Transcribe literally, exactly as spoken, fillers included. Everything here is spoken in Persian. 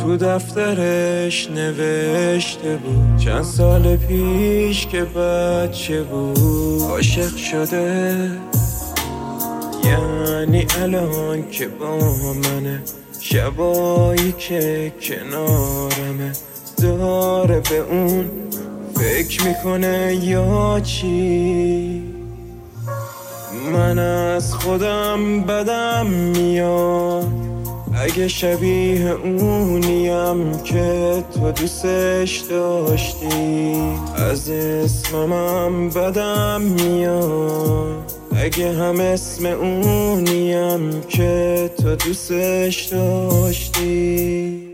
تو دفترش نوشته بود چند سال پیش که بچه بود عاشق شده، یعنی الان که با منه، شبایی که کنارمه داره به اون فکر میکنه یا چی. من از خودم بدم میاد اگه شبیه اونیم که تو دوستش داشتی. از اسمم بدم میاد اگه هم اسم اونیم که تو دوستش داشتی.